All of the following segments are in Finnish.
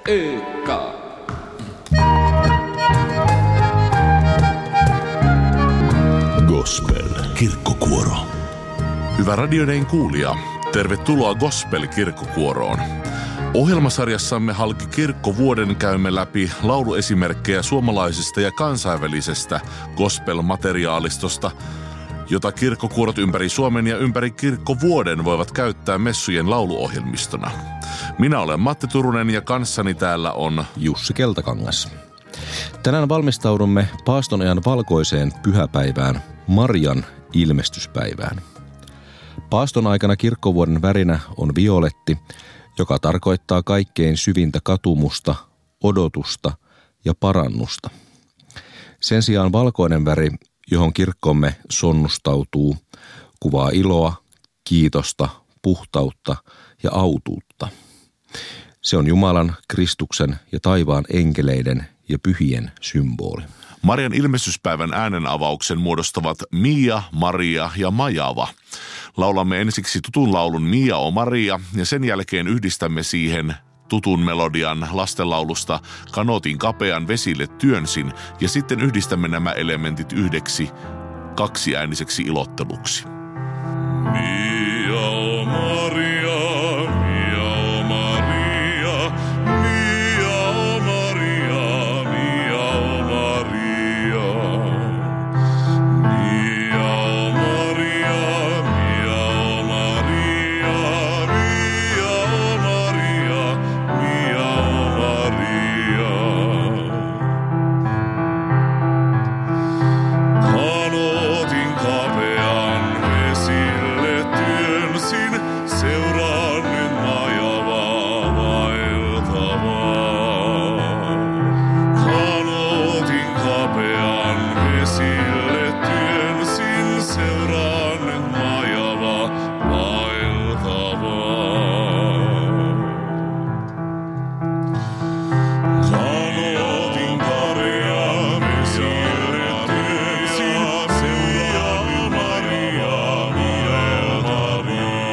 ÖK. Gospel kirkkokuoro. Hyvä radioiden kuulija, tervetuloa Gospel kirkkokuoroon. Ohjelmasarjassamme halki kirkkovuoden käymme läpi lauluesimerkkejä suomalaisesta ja kansainvälisestä gospel-materiaalistosta, jota kirkkokuorot ympäri Suomen ja ympäri kirkkovuoden voivat käyttää messujen lauluohjelmistona. Minä olen Matti Turunen ja kanssani täällä on Jussi Keltakangas. Tänään valmistaudumme paastonajan valkoiseen pyhäpäivään, Marian ilmestyspäivään. Paaston aikana kirkkovuoden värinä on violetti, joka tarkoittaa kaikkein syvintä katumusta, odotusta ja parannusta. Sen sijaan valkoinen väri, johon kirkkomme sonnustautuu, kuvaa iloa, kiitosta, puhtautta ja autuutta. Se on Jumalan, Kristuksen ja taivaan enkeleiden ja pyhien symboli. Marian ilmestyspäivän äänenavauksen muodostavat Mia, Maria ja Majava. Laulamme ensiksi tutun laulun Mia o Maria ja sen jälkeen yhdistämme siihen tutun melodian lastenlaulusta Kanootin kapean vesille työnsin ja sitten yhdistämme nämä elementit yhdeksi kaksiääniseksi ilotteluksi. Mia o Maria, Mia o Maria, Mia o Maria, Mia o Maria. Mia o Maria, Mia o Maria, Mia o Maria, Mia o Maria. Kanootin kapean vesille työnsin, seuraan nyt Majavaa vaeltavaa. Kanootin kapean vesille työnsin, seuraan nyt Majavaa vaeltavaa. Kanootin kapean vesille työnsin, seuraan nyt Majavaa vaeltavaa.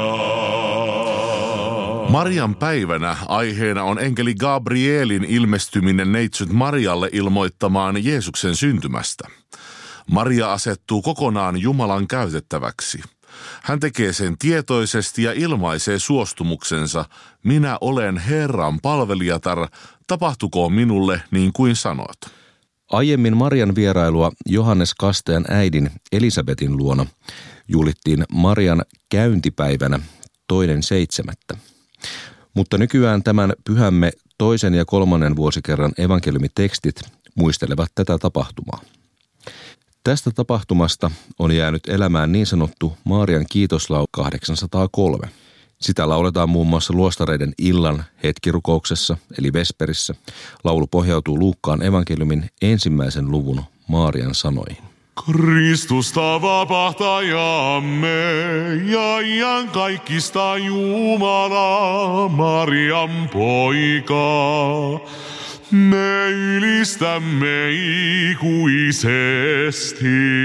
Marian päivänä aiheena on enkeli Gabrielin ilmestyminen neitsyt Marialle ilmoittamaan Jeesuksen syntymästä. Maria asettuu kokonaan Jumalan käytettäväksi. Hän tekee sen tietoisesti ja ilmaisee suostumuksensa. Minä olen Herran palvelijatar, tapahtukoon minulle niin kuin sanot. Aiemmin Marian vierailua Johannes Kastajan äidin Elisabetin luona juhlittiin Marian käyntipäivänä 2.7. Mutta nykyään tämän pyhämme 2. ja 3. vuosikerran evankeliumitekstit muistelevat tätä tapahtumaa. Tästä tapahtumasta on jäänyt elämään niin sanottu Marian kiitoslaulu 803. Sitä lauletaan muun muassa luostareiden illan hetkirukouksessa eli vesperissä. Laulu pohjautuu Luukkaan evankeliumin 1. luvun Marian sanoihin. Kristusta vapahtajamme ja iankaikkista Jumalaa, Marian poika. Me ylistämme ikuisesti.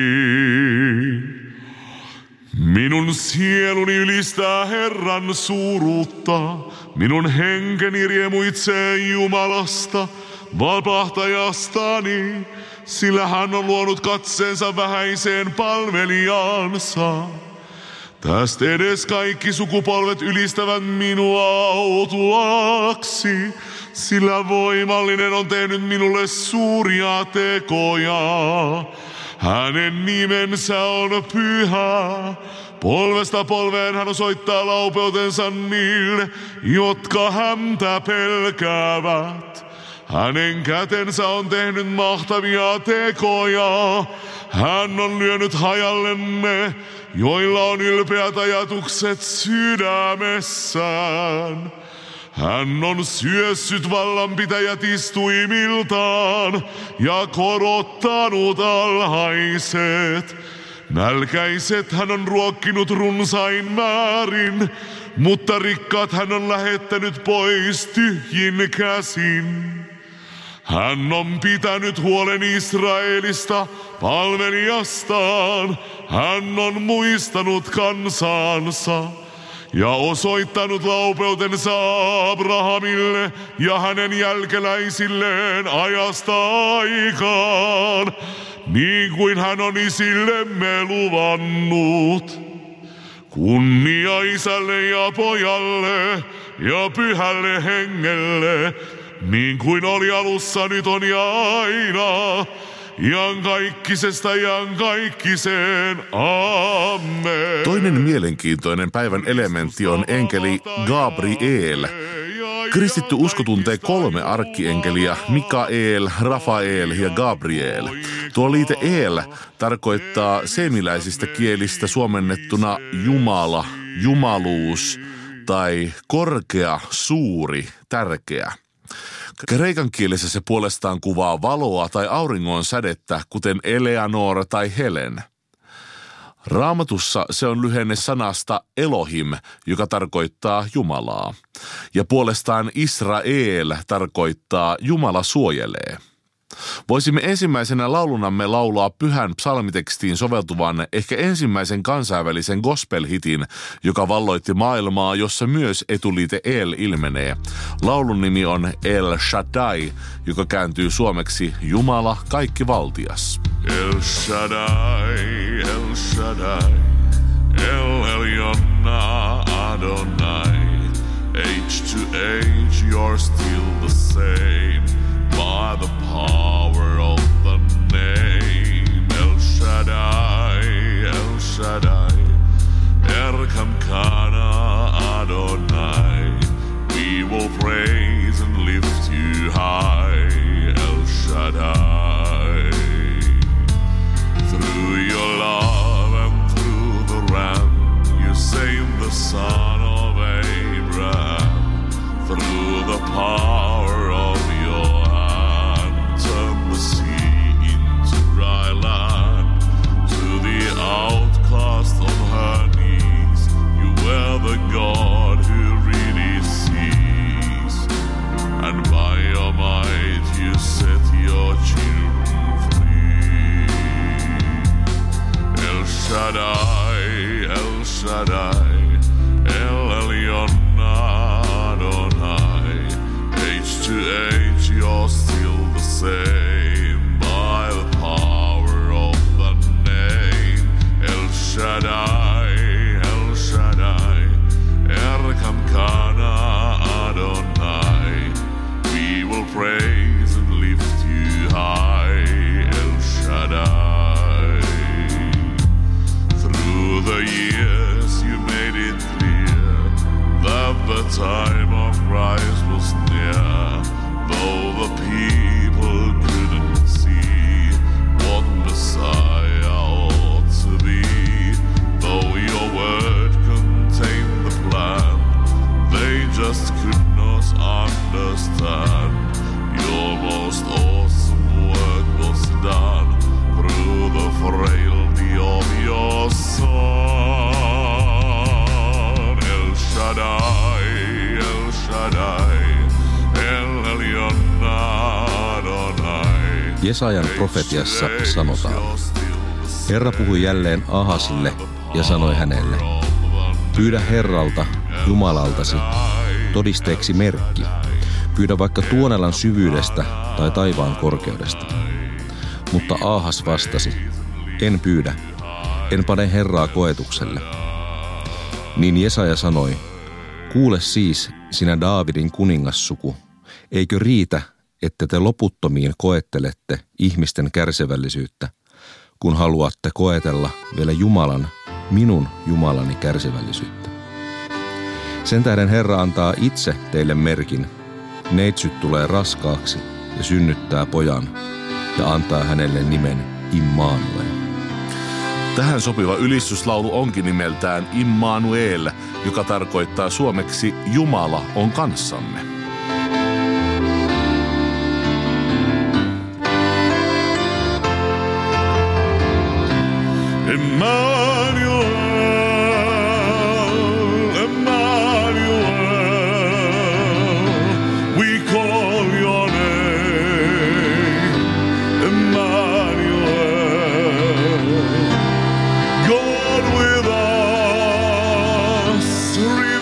Minun sieluni ylistää Herran suuruutta, minun henkeni riemuitsee Jumalasta, vapahtajastani, sillä hän on luonut katseensa vähäiseen palvelijaansa. Tästä edes kaikki sukupolvet ylistävät minua autuaksi, sillä voimallinen on tehnyt minulle suuria tekoja. Hänen nimensä on pyhä. Polvesta polveen hän osoittaa laupeutensa niille, jotka häntä pelkäävät. Hänen kätensä on tehnyt mahtavia tekoja. Hän on lyönyt hajallemme, joilla on ylpeät ajatukset sydämessään. Hän on syössyt vallanpitäjät istuimiltaan ja korottanut alhaiset. Nälkäiset hän on ruokkinut runsain määrin, mutta rikkaat hän on lähettänyt pois tyhjin käsin. Hän on pitänyt huolen Israelista, palvelijastaan. Hän on muistanut kansansa ja osoittanut laupeutensa Abrahamille ja hänen jälkeläisilleen ajasta aikaan, niin kuin hän on isillemme luvannut. Kunnia Isälle ja Pojalle ja Pyhälle Hengelle, niin kuin oli alussa, nyt on ja aina, iankaikkisesta iankaikkiseen. Amen. Toinen mielenkiintoinen päivän elementti on enkeli Gabriel. Kristitty usko tuntee 3 arkkienkeliä, Mikael, Rafael ja Gabriel. Tuo liite El tarkoittaa seemiläisistä kielistä suomennettuna Jumala, jumaluus tai korkea, suuri, tärkeä. Kreikan kielessä se puolestaan kuvaa valoa tai auringon sädettä, kuten Eleanor tai Helen. Raamatussa se on lyhenne sanasta Elohim, joka tarkoittaa Jumalaa. Ja puolestaan Israel tarkoittaa Jumala suojelee. Voisimme ensimmäisenä laulunamme laulaa pyhän psalmitekstiin soveltuvan ehkä ensimmäisen kansainvälisen gospel-hitin, joka valloitti maailmaa, jossa myös etuliite El ilmenee. Laulun nimi on El Shaddai, joka kääntyy suomeksi Jumala kaikkivaltias. El Shaddai, El Shaddai, El Elyon Adonai. Age to age you're still the same, by the power of the name. El Shaddai, El Shaddai, Erkam Kana Adonai. We will praise and lift you high, El Shaddai. Through your love and through the Ram, you saved the son of Abraham. Through the power of your hand, turn the sea into dry land. To the outcast on her knees, you were the God who really sees. And by your might you set your children free. El Shaddai, El Shaddai, El Elyon Adonai. Age to age you're still the same, by the power of the name. El Shaddai, El Shaddai, Erkam Kana Adonai. We will praise and lift you high, El Shaddai. Through the years you made it clear that the time of Christ was near, though the people couldn't see what Messiah ought to be. Though your word contained the plan, they just could not understand. Your most awesome work was done through the frailty of your Son. El Shaddai, El Shaddai, El Elyon Adonai. Jesajan profetiassa sanotaan: Herra puhui jälleen Ahasille ja sanoi hänelle: pyydä Herralta, Jumalaltasi, todisteeksi merkki. Pyydä vaikka tuonelan syvyydestä tai taivaan korkeudesta. Mutta Ahas vastasi: en pyydä, en pane Herraa koetukselle. Niin Jesaja sanoi: kuule siis, sinä Daavidin kuningassuku, eikö riitä, että te loputtomiin koettelette ihmisten kärsivällisyyttä, kun haluatte koetella vielä Jumalan, minun Jumalani kärsivällisyyttä. Sen tähden Herra antaa itse teille merkin. Neitsyt tulee raskaaksi ja synnyttää pojan ja antaa hänelle nimen Immanuel. Tähän sopiva ylistyslaulu onkin nimeltään Immanuel, joka tarkoittaa suomeksi Jumala on kanssamme. Emmanuel, Emmanuel, we call your name, Emmanuel, God with us.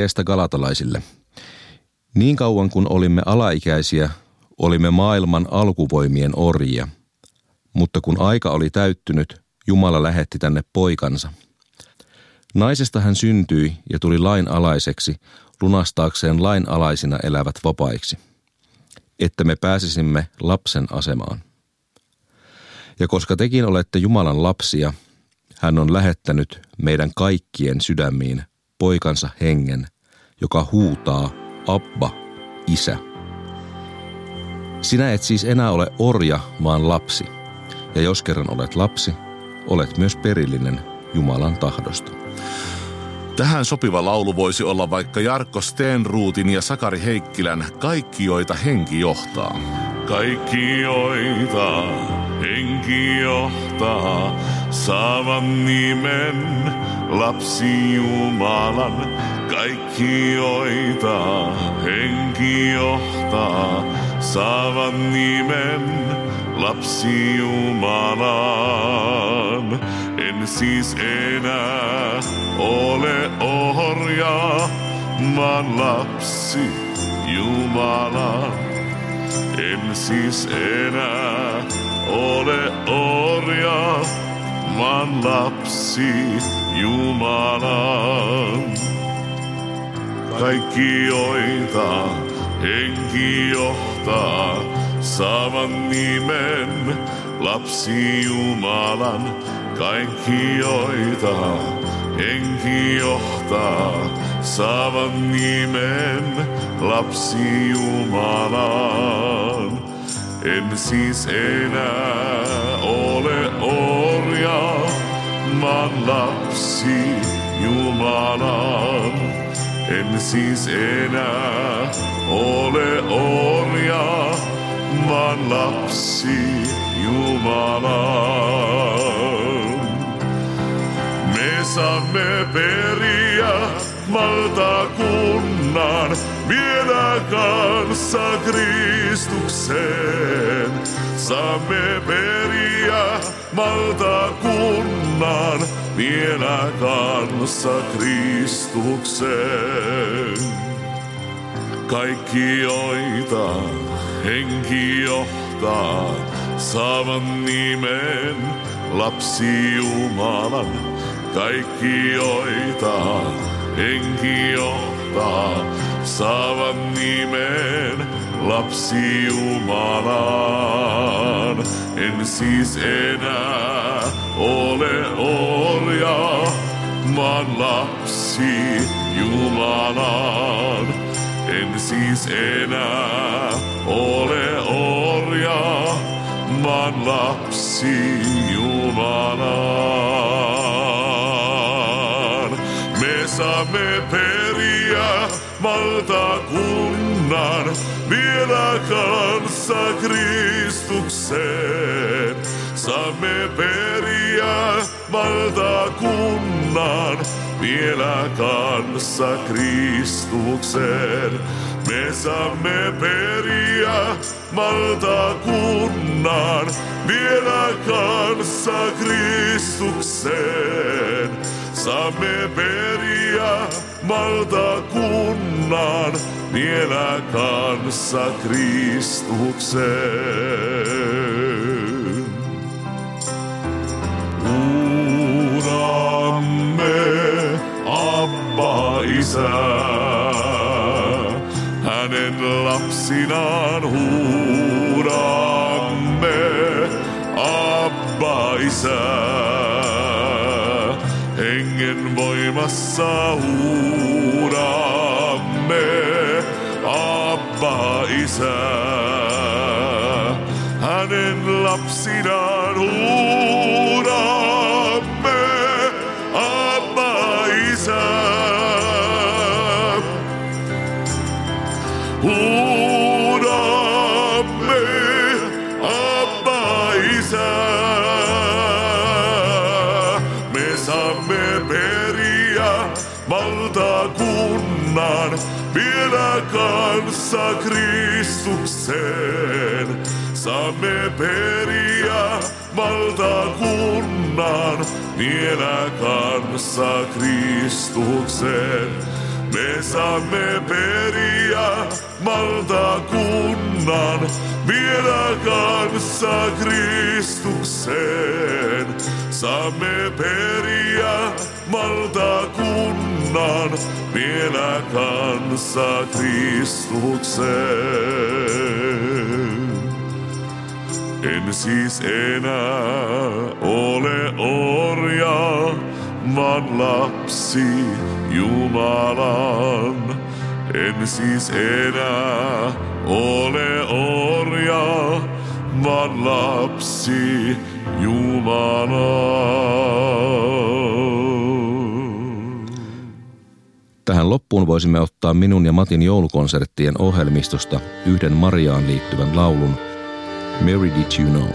kirjeestä galatalaisille. Niin kauan kun olimme alaikäisiä, olimme maailman alkuvoimien orjia. Mutta kun aika oli täyttynyt, Jumala lähetti tänne poikansa. Naisesta hän syntyi ja tuli lainalaiseksi, lunastaakseen lainalaisina elävät vapaiksi, että me pääsisimme lapsen asemaan. Ja koska tekin olette Jumalan lapsia, hän on lähettänyt meidän kaikkien sydämiin poikansa hengen, joka huutaa, Abba, Isä. Sinä et siis enää ole orja, vaan lapsi. Ja jos kerran olet lapsi, olet myös perillinen Jumalan tahdosta. Tähän sopiva laulu voisi olla vaikka Jarkko Stenruutin ja Sakari Heikkilän Kaikki, joita henki johtaa. Kaikki, joita henki johtaa, saavan nimen lapsi Jumalan. Kaikki, joita henki johtaa, saavan nimen lapsi Jumalan. En siis enää ole orja, vaan lapsi Jumalan. En siis enää ole orja, vaan lapsi Jumalan. Kaikki, joita henki johtaa, saavan nimen lapsi Jumalan. Kaikki, joita henki johtaa, saavan nimen lapsi Jumalan. En siis enää ole orja, vaan lapsi Jumalan. En siis enää ole orja, vaan lapsi Jumalan. Me saamme periä valtakunnan, viedä kanssa Kristukseen. Saamme periä valtakunnan, viedä kanssa Kristukseen. Kaikki, joita henki johtaa, saavan nimen lapsi Jumalan. Kaikki, joita henki johtaa, saavan nimen lapsi Jumalan. En siis enää ole orja, vaan lapsi Jumalan. En siis enää ole orja, vaan lapsi Jumalan. Me saamme periä valtakunnan, vielä kanssa Kristukseen. Saamme periä valtakunnan, vielä kanssa Kristukseen. Me saamme periä valtakunnan, vielä kanssa Kristukseen. Saamme periä valtakunnan, vielä kanssa Kristukseen. Abba, Isä, hänen lapsinaan huudamme. Abba, Isä, hengen voimassa huudamme. Abba, Isä, hänen lapsinaan huudamme. Abba, Isä, huudamme. Abba, Isä, me saamme periä valtakunnan, vielä kanssa Kristukseen. Saamme periä valtakunnan, vielä kanssa Kristukseen. Me saamme periä valtakunnan, viedä kanssa Kristukseen. Saamme periä valtakunnan, viedä kanssa Kristukseen. En siis enää ole orja, vaan lapsi Jumalan. En siis enää ole orja, vaan lapsi Jumalan. Tähän loppuun voisimme ottaa minun ja Matin joulukonserttien ohjelmistosta yhden Mariaan liittyvän laulun Mary Did You Know?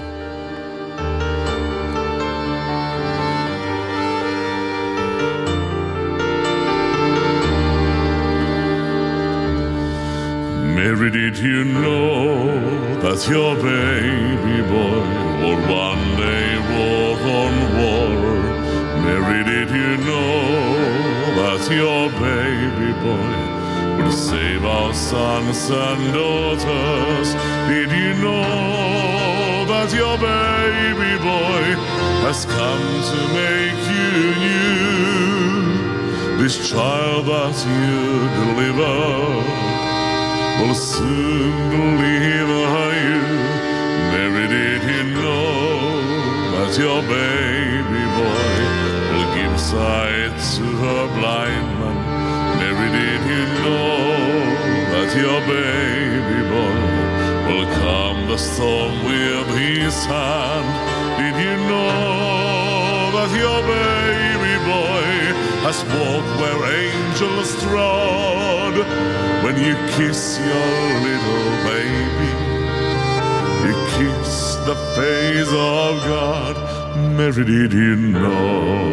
Mary, did you know that your baby boy would one day walk on water? Mary, did you know that your baby boy would save our sons and daughters? Did you know that your baby boy has come to make you new? This child that you deliver will soon deliver you. Mary, did you know that your baby boy will give sight to her blind man? Mary, did you know that your baby boy will calm the storm with his hand? Did you know that your baby boy has walked where angels trod? When you kiss your little baby, you kiss the face of God. Mary, did you know?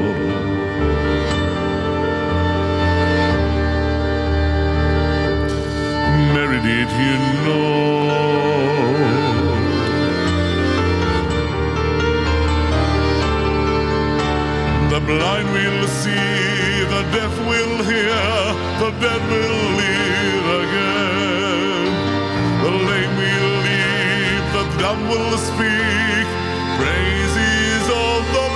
Mary, did you know? The blind will see, the deaf will hear, the dead will live again. The lame will leap, the dumb will speak, praises of the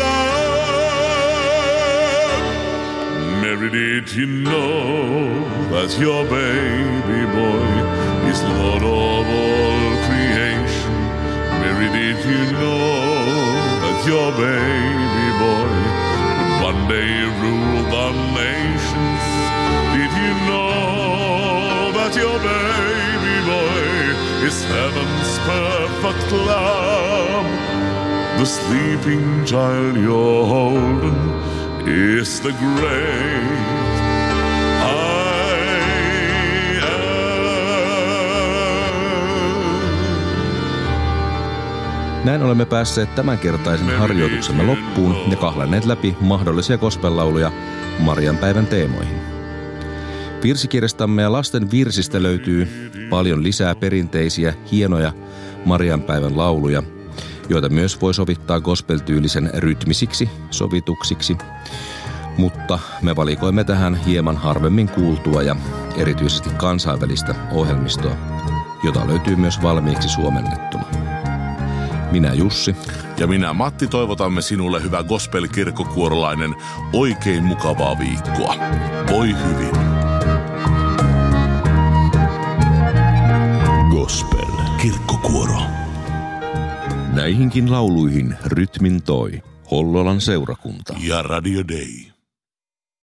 Lamb. Mary, did you know that your baby boy is Lord of all creation? Mary, did you know that your baby boy one day rule the nations? Did you know that your baby boy is heaven's perfect lamb? The sleeping child you're holding is the great I am. Näin olemme päässeet tämänkertaisen harjoituksemme loppuun ja kahlanneet läpi mahdollisia gospel-lauluja Marianpäivän teemoihin. Virsikirjastamme ja lasten virsistä löytyy paljon lisää perinteisiä, hienoja Marianpäivän lauluja, joita myös voi sovittaa gospel-tyylisen rytmisiksi sovituksiksi, mutta me valikoimme tähän hieman harvemmin kuultua ja erityisesti kansainvälistä ohjelmistoa, jota löytyy myös valmiiksi suomennettuna. Minä Jussi. Ja minä Matti toivotamme sinulle, hyvä gospel-kirkkokuorolainen, oikein mukavaa viikkoa. Voi hyvin. Gospel-kirkkokuoro. Näihinkin lauluihin rytmin toi Hollolan seurakunta. Ja Radio Day.